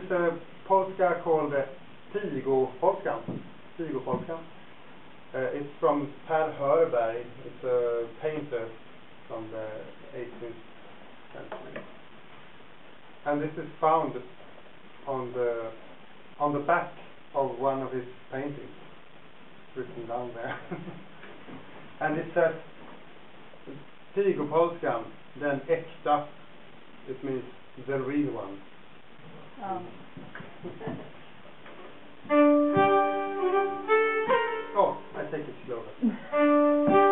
is a polka called Tygo-polkan. Tygo-polkan. It's from Per Hörberg. It's a painter from the 18th century. And this is found on the back of one of his paintings, written down there. And it says Tygo-polkan, den äkta. It means the real one. Oh, I take it slower.